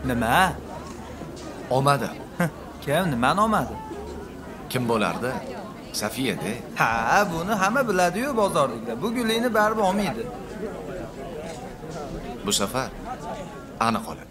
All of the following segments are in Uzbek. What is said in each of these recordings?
Nima? Omadi. Kim nimani olmadi? Kim bo'lardi? Safiya-da. Ha, buni hamma biladi-yu bozordagilar. Bu gullikni baribir olmaydi. Bu safar aniq oladi.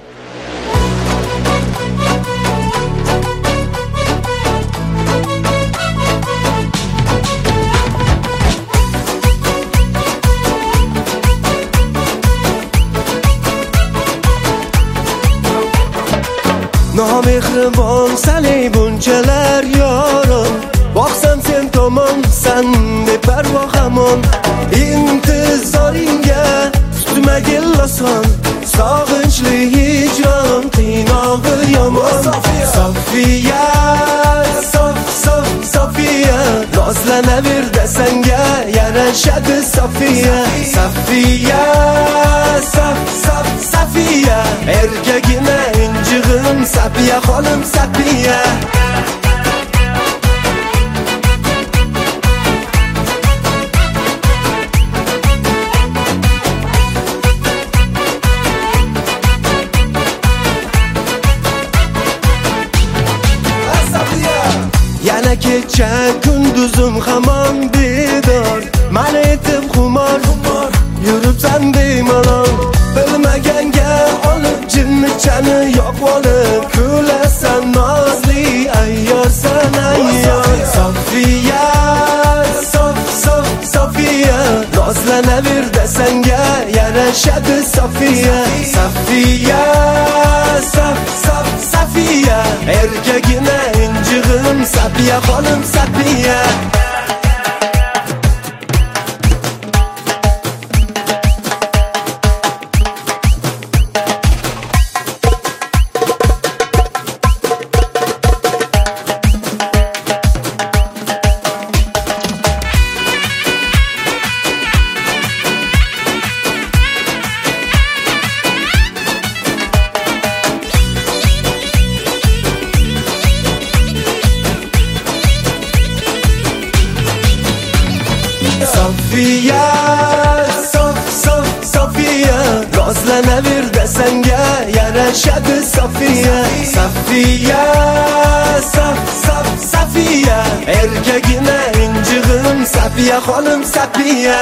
Nomehribon sanay bunchalar yorim, boqsam sen tomon, san beparvo hamon. Intizoringga tutmagil oson, sog'inchli hijron qiynog'i yomon. Sofiya, Sofiya, nozlanaver desanga yarashadi Sofiya. Sofiya, Sofiya, erkagina injig'im Safiya xolim Safiya. Yana kecha kunduzim hamon bedor, mani etib xumor, yuribsan bemalol. Bilmaganga olib jinnichani yo'q olib, kulasan nozli ayyorsan ayyor. Sofiya, Sofiya, nozlanaver desanga yarashadi Sofiya. Sofiya, Sofiya, erkagina injig'im Safiya xolim Safiya. Sofiya, Sofiya, nozlanaver desanga yarashadi Sofiya. Sofiya, Sofiya, erkagina injig'im Safiya xolim Safiya.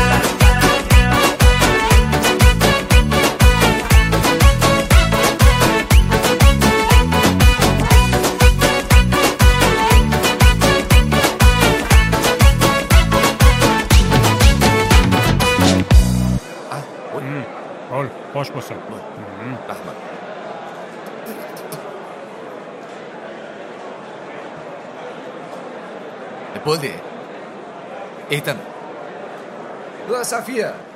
Ol, bosh bo'lsin. Rahmat. Bo'ldi. Aytaman. Bu Safiya,